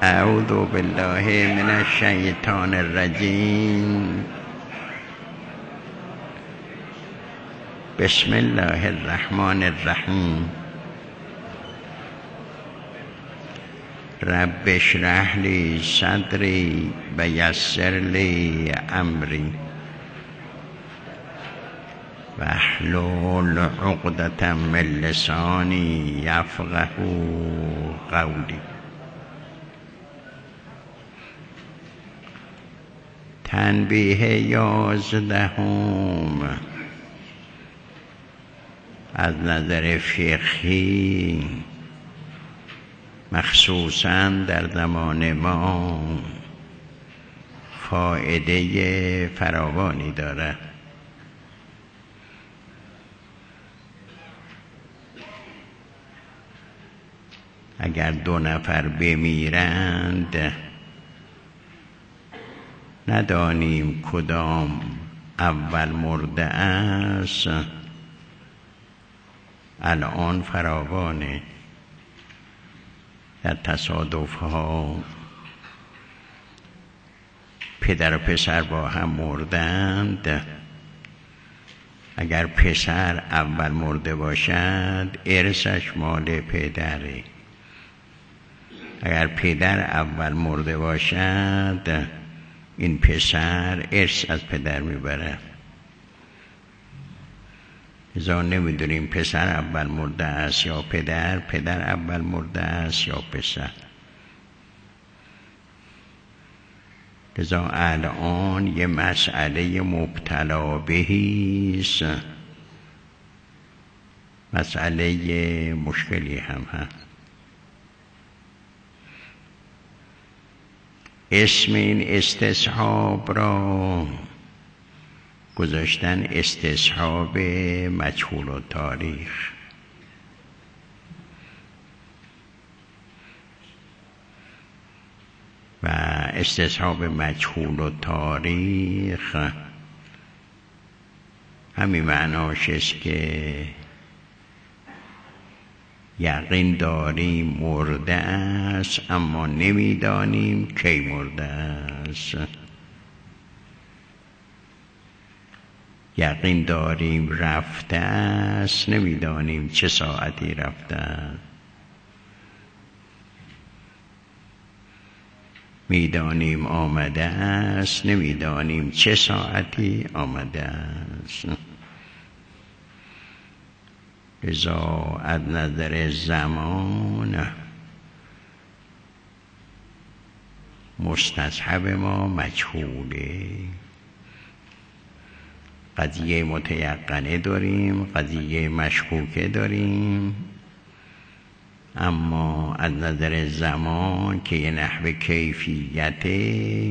اعوذ بالله من الشیطان الرجیم. بسم الله الرحمن الرحیم. رب اشرح لی صدری و یسر لی امری واحلل عقدة من لسانی یفقهوا قولی. تنبیه 11 از نظر فقهی مخصوصاً در زمان ما فایده فراوانی دارد. اگر 2 نفر بمیرند ندانیم کدام اول مرده است، الان فراوانه. در تصادف ها پدر و پسر با هم مردند، اگر پسر اول مرده باشد ارثش مال پدره، اگر پدر اول مرده باشد این پسر ارث از پدر میبره. لذا نمیدونیم پسر اول مرده است یا پدر اول مرده است یا پسر. لذا الان یه مسئله مبتلا بهیست، مسئله مشکلی هم هست. اسم این استصحاب را گذاشتن استصحاب مجهول و تاریخ. و استصحاب مجهول و تاریخ همین معناش است که یقین داریم مرده است اما نمیدانیم کی مرده است. یقین داریم رفته است، نمیدانیم چه ساعتی رفته است. میدانیم آمده است، نمیدانیم چه ساعتی آمده است. لذا از نظر زمان مستصحب ما مجهوله. قضیه متیقنه داریم، قضیه مشکوکه داریم، اما از نظر زمان که یه نحو کیفیته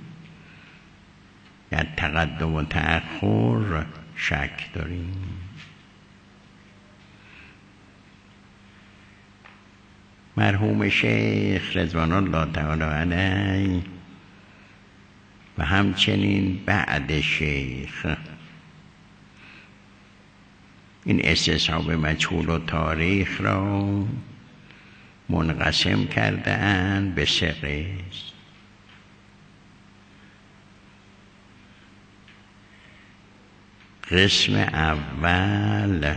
یا تقدم و تأخر شک داریم. مرحوم شیخ رضوان الله تعالی علیه و همچنین بعد شیخ این استصحاب مجهول و تاریخ را منقسم کرده اند به 3 قسم. قسم اول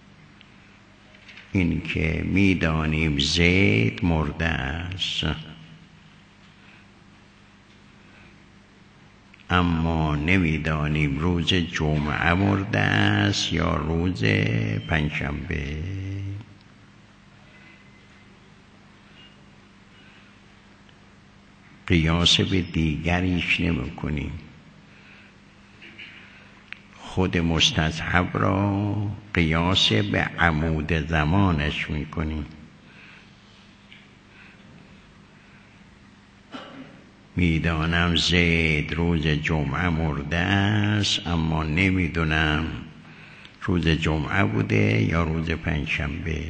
این که میدانیم زید مرده است اما نمیدانیم روز جمعه مرده است یا روز پنجشنبه. قیاس به دیگریش نمی کنیم، خود مستصحب را قیاس به عمود زمانش می کنیم. میدانم زید روز جمعه مرده است اما نمیدونم روز جمعه بوده یا روز پنجشنبه،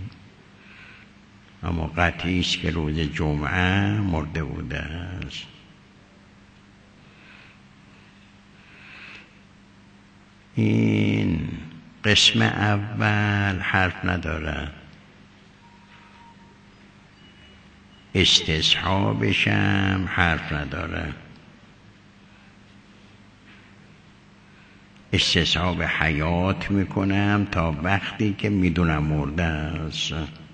اما قطعی است که روز جمعه مرده بوده است. این قسم اول حرف ندارد. استصحابشم حرف نداره. استصحاب حیات میکنم تا وقتی که میدونم مرده است.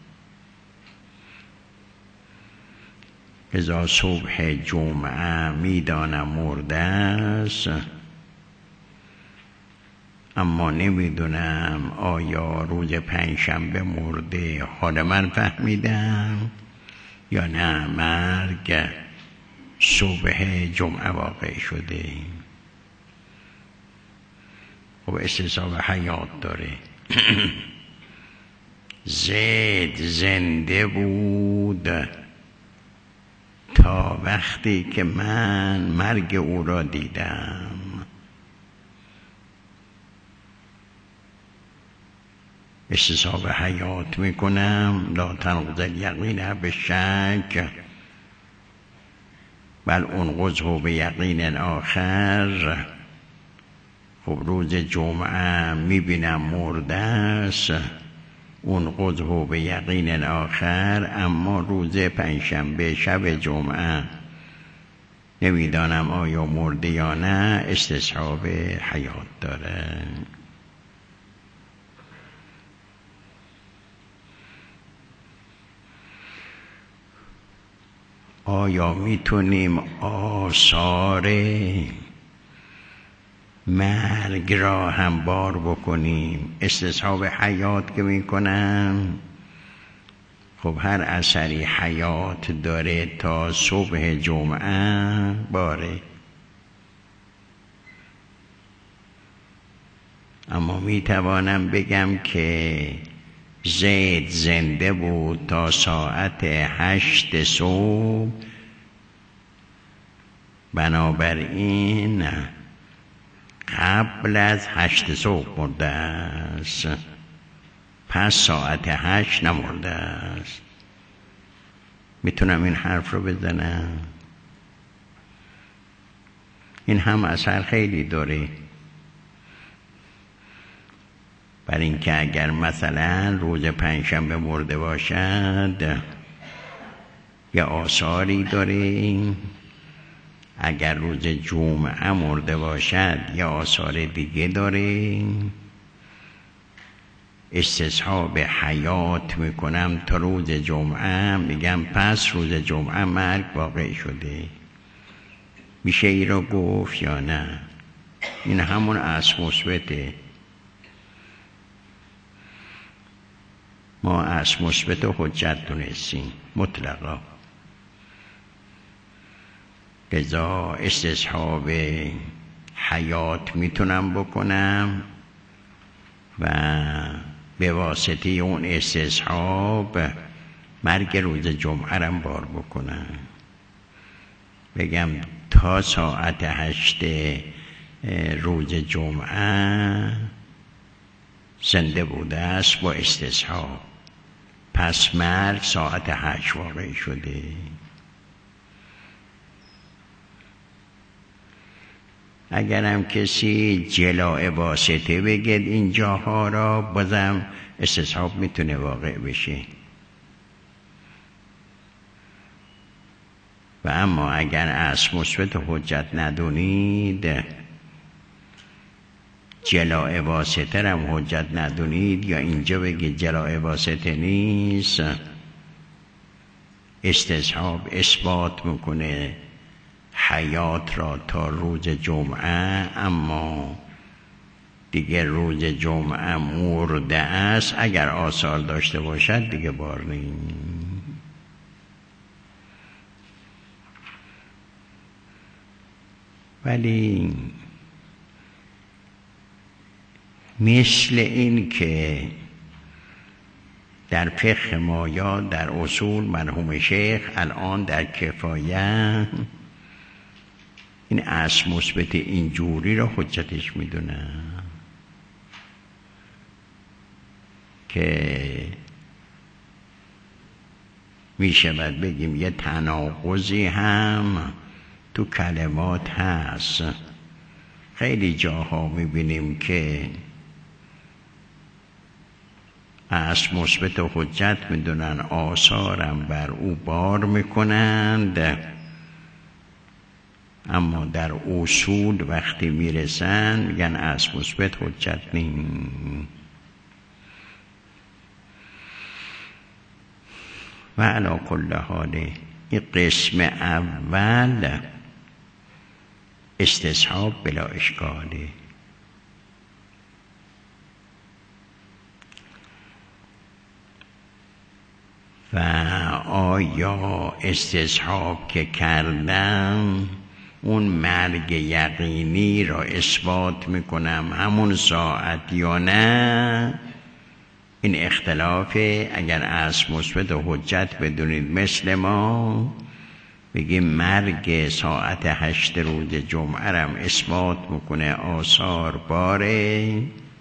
ازا صبح جمعه میدانم مرده است، اما نمیدونم آیا روز پنجشنبه مرده حال من فهمیدم یا نه مرگ صبح جمعه واقع شده. خب استصحاب حیات داره. زید زنده بود تا وقتی که من مرگ او را دیدم. استصحاب حیات میکنم. لا تنقض الیقین بالشک بل انقضه بیقین آخر. خب روز جمعه میبینم مرده است، انقضه بیقین آخر، اما روز پنجشنبه شب جمعه نمیدانم آیا مرده یا نه. استصحاب حیات داره. آیا میتونیم آثار مرگ را هموار بکنیم؟ استصحاب حیات که میکنم، خب هر اثری حیات داره تا صبح جمعه باره، اما میتوانم بگم که زید زنده بود تا ساعت 8 صبح، بنابراین قبل از 8 صبح مرده است، پس ساعت 8 نمرده است. میتونم این حرف رو بزنم؟ این هم اثر خیلی داره. برای اینکه اگر مثلا روز پنجشنبه مرده باشد یا آثاری داره، اگر روز جمعه مرده باشد یا آثار دیگه داره. استصحاب حیات میکنم تا روز جمعه، میگم پس روز جمعه مرگ واقع شده. میشه ای رو گفت یا نه؟ این همون اصل مثبته. ما اصل مثبت و حجت دونستیم مطلقا. لذا استصحاب حیات میتونم بکنم و به واسطه اون استصحاب مرگ روز جمعه رم بار بکنم. بگم تا ساعت 8 روز جمعه زنده بوده است با استصحاب، پس مرگ ساعت 8 واقع شده. اگرم کسی جلاء واسطه بگید این جاها را، بازم استصحاب میتونه واقع بشه. و اما اگر اصل مثبت حجت ندونید، جلاء واسطه رم حجت ندونید، یا اینجا بگید جلاء واسطه نیست، استصحاب اثبات میکنه حیات را تا روز جمعه، اما دیگه روز جمعه مرده است. اگر آثار داشته باشد دیگه بار نیست. ولی مثل این که در فقه ما یا در اصول مرحوم شیخ الان در کفایه این اصل مثبت اینجوری را حجتش میدونه که میشود بگیم یه تناقضی هم تو کلمات هست. خیلی جاها میبینیم که اصل مثبت و حجت میدونن، آثارم بر او بار میکنند، اما در اصول وقتی میرسن میگن اصل مثبت حجت نیم. و علی کل حال این قسم اول استصحاب بلا اشکاله. و آیا استصحاب که کردم اون مرگ یقینی را اثبات میکنم همون ساعت یا نه؟ این اختلافه. اگر اصل مثبت و حجت بدونید مثل ما بگیم مرگ ساعت 8 روز جمعه رم اثبات میکنه، آثار باره.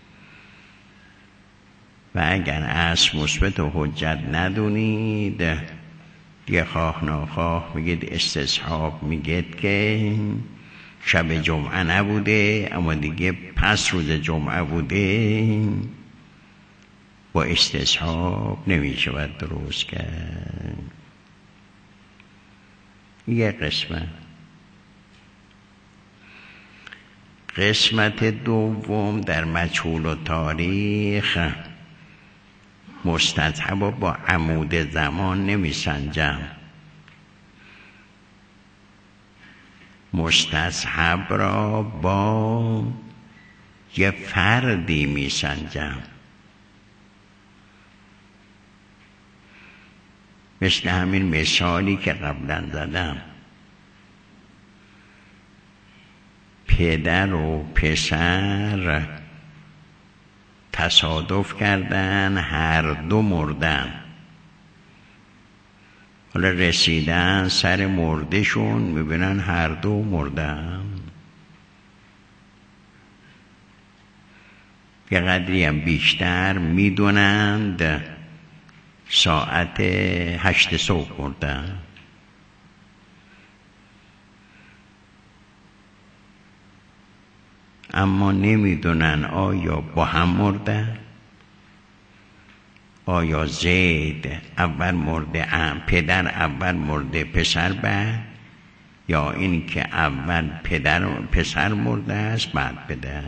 و اگر اصل مثبت و حجت ندونید دیگه خواه ناخواه میگید استصحاب، میگید که شب جمعه نبوده اما دیگه پس روز جمعه بوده، با استصحاب نمیشه باید درست کرد. یه قسمت دوم در مجهول و تاریخ مستصحب با عمود زمان نمیسنجم. مستصحب را با یه فردی میسنجم، مثل همین مثالی که قبلا زدم. پدر و پسر تصادف کردن، هر دو مردن. حالا رسیدن سر مردشون میبینن هر دو مردن. یه قدری هم بیشتر میدونند ساعت 8 صبح مردن. اما نمیدونن آیا با هم مردن، آیا زید اول مرده، پدر اول مرده پسر بعد، یا این که اول پسر مرده است بعد پدر.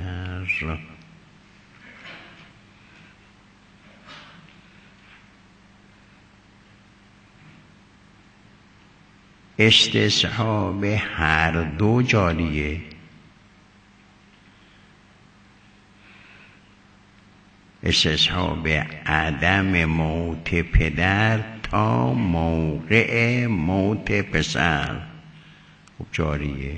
استصحاب هر دو جاریه. استصحاب عدم موت پدر تا موقع موت پسر خب جاریه.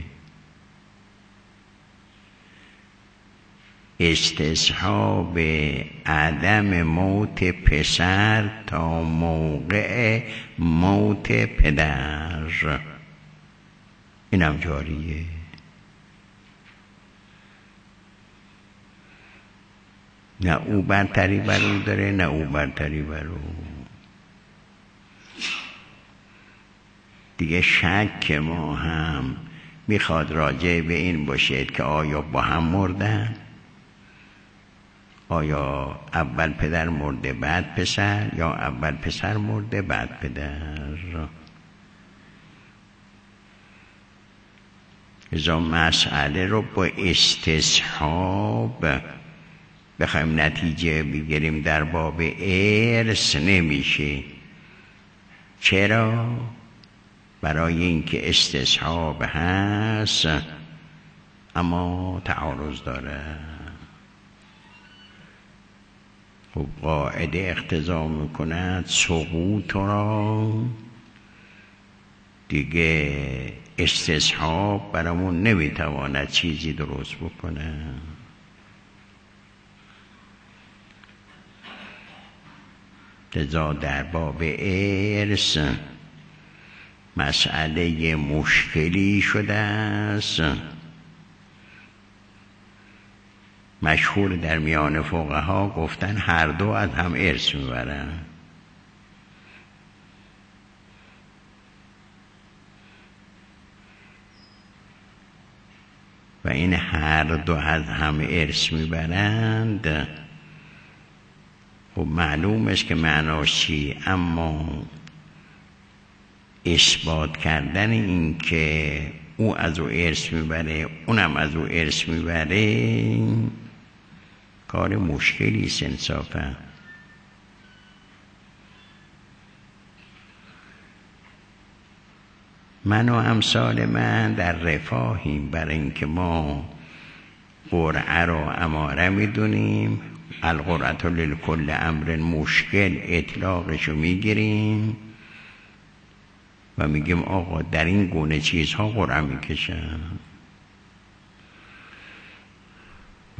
استصحاب عدم موت پسر تا موقع موت پدر اینم جاریه. نه او برتری بر او داره نه او برتری بر او. دیگه شک ما هم میخواد راجع به این باشید که آیا با هم مردن، آیا اول پدر مرده بعد پسر، یا اول پسر مرده بعد پدر. ازا مسئله رو با استصحاب بخوایم نتیجه بگیریم در باب ارث نمیشه. چرا؟ برای اینکه استصحاب هست اما تعارض داره. خب قاعده اقتضا میکند سقوط را دیگه استصحاب برامون نمیتواند چیزی درست بکنه. لذا در باب ارث مسئله مشکلی شده است. مشهور در میان فقها گفتن هر دو از هم ارث میبرن. و این هر دو از هم ارث میبرند خب معلوم است که معناش چی، اما اثبات کردن این که او از او ارث میبره اونم از او ارث میبره کار مشکلی است انصافا. من و امثال من در رفاهیم، برای اینکه ما قرعه رو اماره میدونیم، القرعة لکل امر مشکل اطلاقشو میگیریم و میگیم آقا در این گونه چیزها قرعه میکشن و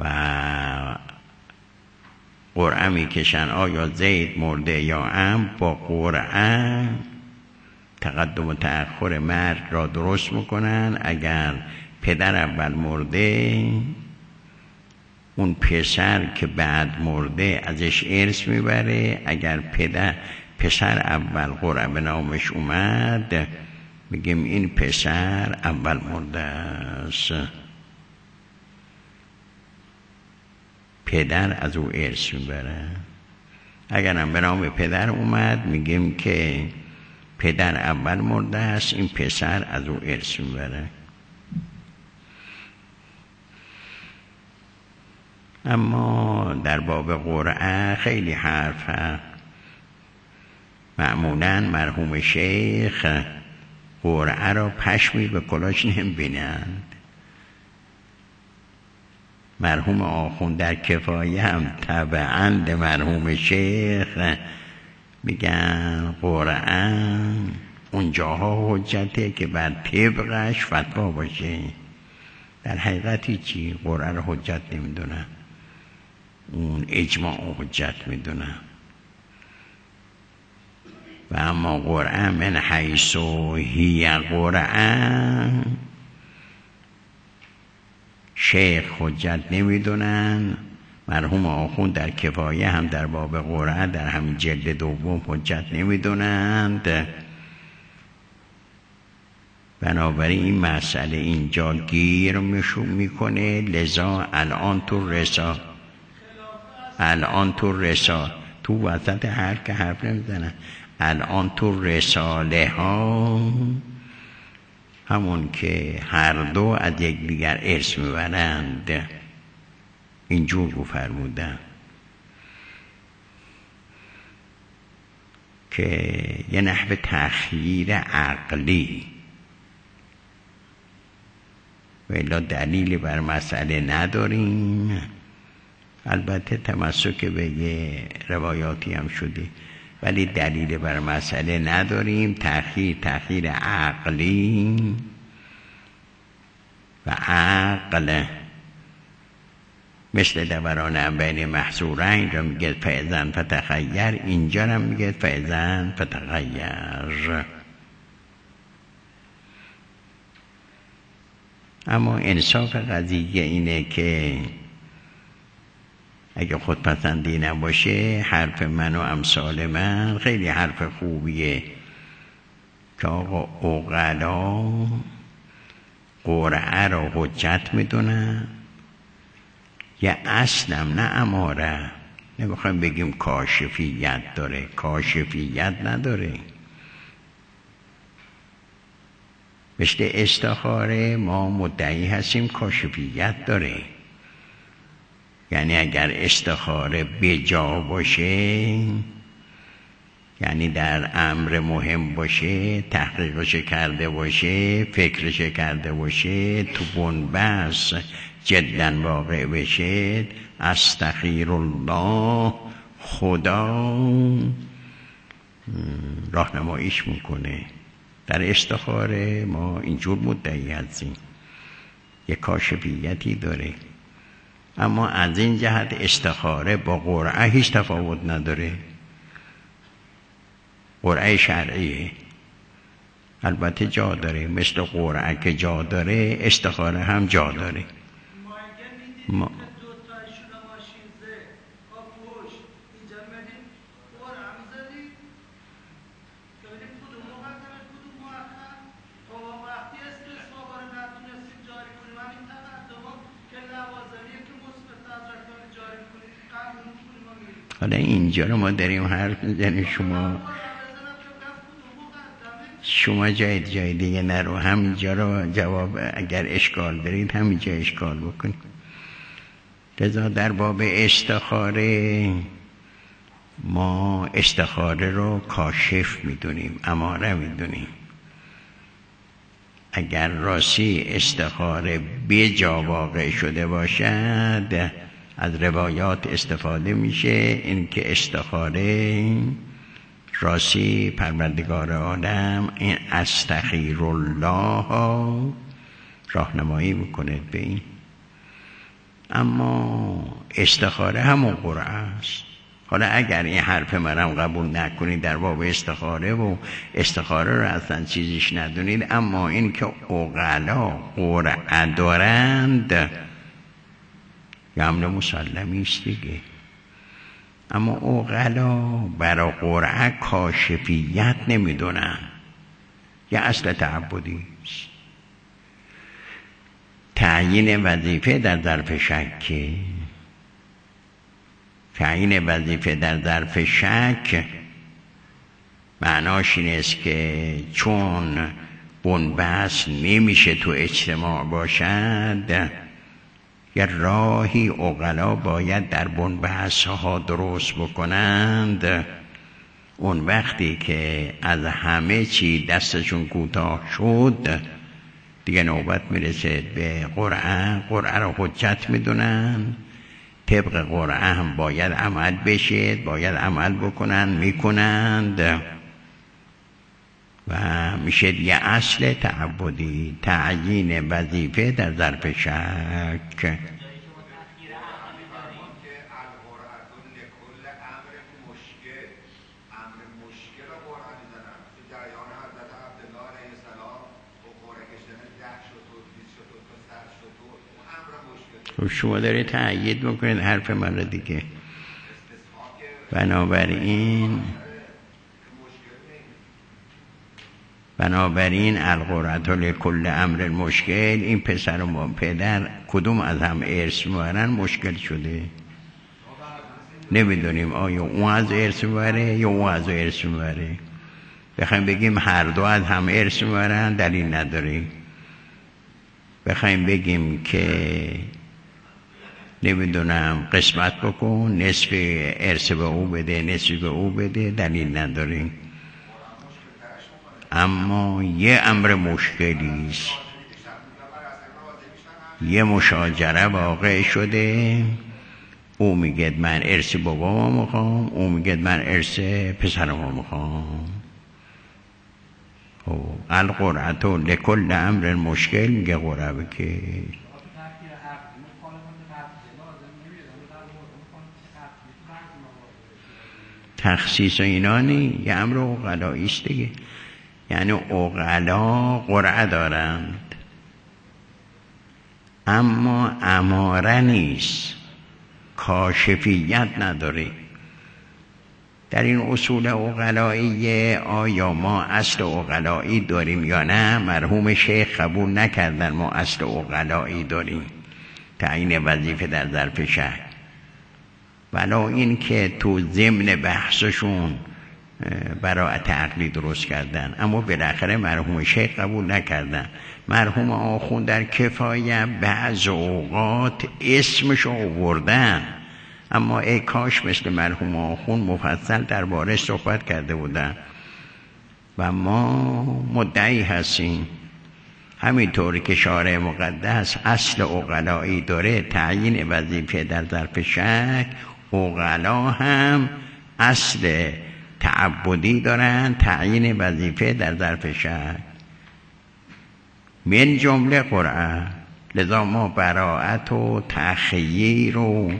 قرعه میکشن آیا زید مرده یا عمرو. با قرعه تقدم و تأخر مرد را درست میکنن. اگر پدر اول مرده، اون پسر که بعد مرده ازش ارث میبره. اگر پسر اول قرعه به نامش اومد، میگیم این پسر اول مرده است، پدر از او ارث میبره. اگر هم به نام پدر اومد، میگیم که پدر اول مرده است، این پسر از او ارث میبره. اما در باب قرعه خیلی حرف هست. معمولا مرحوم شیخ قرعه را پشمی به کلاش نمیبینند. مرحوم آخوند در کفایه هم تبعاً مرحوم شیخ میگن قرعه اون جاها حجته که بر طبقش فتوا باشه. در حقیقتی چی؟ قرعه را حجت نمیدونن، اون اجماع حجت میدونن. و اما قرعه من حیث هی قرعه شیخ حجت نمیدونن. مرحوم آخوند در کفایه هم در باب قرعه در همین جلد دوم حجت نمیدونند. بنابراین این مسئله اینجا گیر میکنه. لذا الان تو رسا تو وسط حرف نمیزنن. الان تو رساله ها همون که هر دو از یکدیگر ارث میبرند اینجور فرمودن که یه نحو تخییر عقلی و الا دلیلی بر مسئله نداریم. البته تمسک به یه روایاتی هم شده، ولی دلیل بر مسئله نداریم. تخییر عقلی و عقل مثل دوران بین محصورین را میگه فاذن فتخیر، اینجا هم میگه فاذن فتغیر. اما انصاف قضیه اینه که اگه خودپسندی نباشه، حرف من و امثال من خیلی حرف خوبیه که آقا عقلا قرعه را حجت میدونن. یه اصلم نه اماره، نمیخوایم بگیم کاشفیت داره، کاشفیت نداره. مثل استخاره ما مدعی هستیم کاشفیت داره. یعنی اگر استخاره بجا باشه، یعنی در امر مهم باشه، تحقیقش کرده باشه، فکرش کرده باشه، تو بنبست جدا واقع بشه، استخیر الله، خدا راهنماییش میکنه. در استخاره ما اینجور مدعی هستیم، یک کاشفیتی داره. اما از این جهت استخاره با قرعه هیچ تفاوت نداره. قرعه شرعیه، البته جا داره، مثل قرعه که جا داره استخاره هم جا داره. ما حالا اینجا رو ما داریم حرف میزنیم، شما جای دیگه نرو، همینجا رو جواب اگر اشکال دارید همینجا اشکال بکنید. لذا در باب استخاره ما استخاره رو کاشف میدونیم، اماره میدونیم. اگر راستی استخاره به جا واقع شده باشد از روایات استفاده میشه این که استخاره راستی پروردگار عالم این استخیر الله راهنمایی میکنه به این. اما استخاره همون قرعه است. حالا اگر این حرف منم قبول نکنید در باب استخاره و استخاره رو اصلا چیزیش ندونید، اما این که عقلا قرعه دارند یه امر مسلمی است دیگه. اما عقلا برای قرعه کاشفیت نمیدونن، یه اصل تعبدی است. تعیین وظیفه در ظرف شک، تعیین وظیفه در ظرف شک معناش این است که چون بنبست نمیشه تو اجتماع باشد، یه راهی عقلا باید در بنبست ها درست بکنند. اون وقتی که از همه چی دستشون کوتاه شد دیگه نوبت میرسه به قرعه. قرعه رو حجت میدونن، طبق قرعه هم باید عمل بشه، باید عمل بکنن، میکنند و میشه یه اصل تعبدی، تعیین وظیفه در ظرف شک. شما دارید تأیید میکنید حرف من رو دیگه. بنابراین القرعة لکل امر مشکل، این پسر و پدر کدوم از هم ارث میبرن مشکل شده. نمیدونیم آیا اون از ارث میبره یا اون از ارث میبره. بخوایم بگیم هر دو از هم ارث میبرن دلیل نداریم. بخوایم بگیم که نمیدونم قسمت بکن، نصف ارث به او بده نصف به او بده، دلیل نداریم. اما یه امر مشکلی است، یه مشاجره واقع شده، او میگه من ارث بابامو میخوام، او میگه من ارث پسرمو میخوام. القرعة لکل امر مشکل میگه قرعه بکش. تخصیص اینا نی، یه امر عقلایی است دیگه. یعنی عقلا قرعه دارند اما اماره نیست، کاشفیت نداره. در این اصول عقلایی آیا ما اصل عقلایی داریم یا نه؟ مرحوم شیخ قبول نکردن ما اصل عقلایی داریم، تعیین وظیفه در ظرف شک. ولی این که تو ضمن بحثشون براءت عقلی درست کردن، اما بالاخره مرحوم شیخ قبول نکردن. مرحوم آخوند در کفایه بعض اوقات اسمشو آوردن، اما ای کاش مثل مرحوم آخوند مفصل درباره صحبت کرده بودن. و ما مدعی هستیم همینطوری که شارع مقدس اصل عقلایی داره، تعیین وظیفه در ظرف شک، عقلا هم اصل تعبدی دارن، تعیین وظیفه در ظرف شک، من جمله قرعه. لذا ما براءت و تخییر و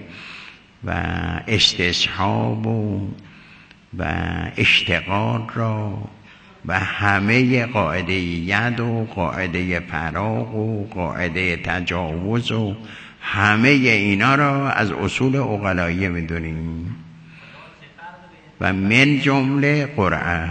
استصحاب و اشتغال را و همه قاعده ید و قاعده فراق و قاعده تجاوز و همه اینا را از اصول عقلایی میدونیم. و من جمله قرعه،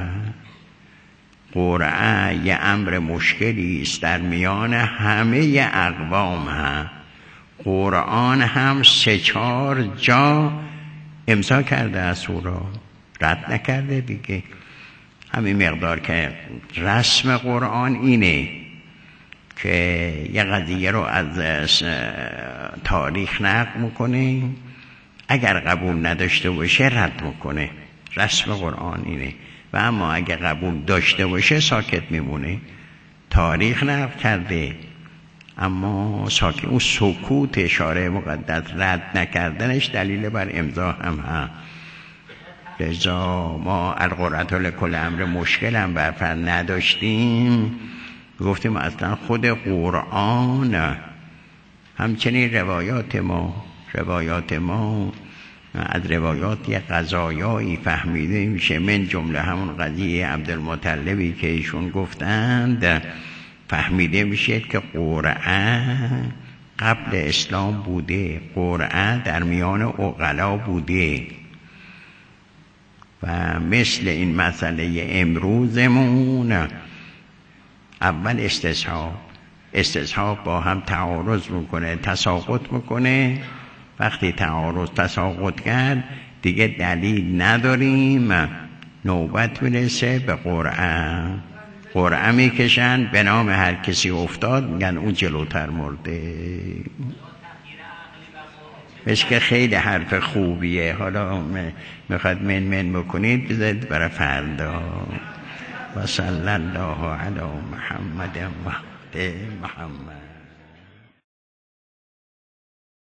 قرعه یه امر مشکلی است در میان همه اقوام. هم قرآن هم 3-4 جا امضا کرده از او را، رد نکرده دیگه. همین مقدار که رسم قرآن اینه که یه قضیه رو از تاریخ نقل میکنه، اگر قبول نداشته باشه رد میکنه. رسم قرآن اینه. و اما اگر قبول داشته باشه ساکت میمونه. تاریخ نقل کرده اما ساکت. اون سکوت شارع مقدس رد نکردنش دلیل بر امضا هم هست. لذا ما القرآن لکل امر مشکل هم برفر نداشتیم، گفتیم اصلا خود قرآن همچنین روایات ما از روایات یه قضایایی فهمیده میشه، من جمله همون قضیه عبدالمطلبی که ایشون گفتند، فهمیده میشه که قرآن قبل اسلام بوده، قرآن در میان عقلا بوده. و مثل این مسئله امروزمون، اول استصحاب با هم تعارض میکنه، تساقط میکنه. وقتی تعارض تساقط کرد دیگه دلیل نداریم، نوبت میرسه به قرعه میکشن، به نام هر کسی افتاد میگن اون جلوتر مرده. مثل که خیلی حرف خوبیه، حالا میخواد من بکنید بذارید برای فردا. و صلی الله علی محمد و محمد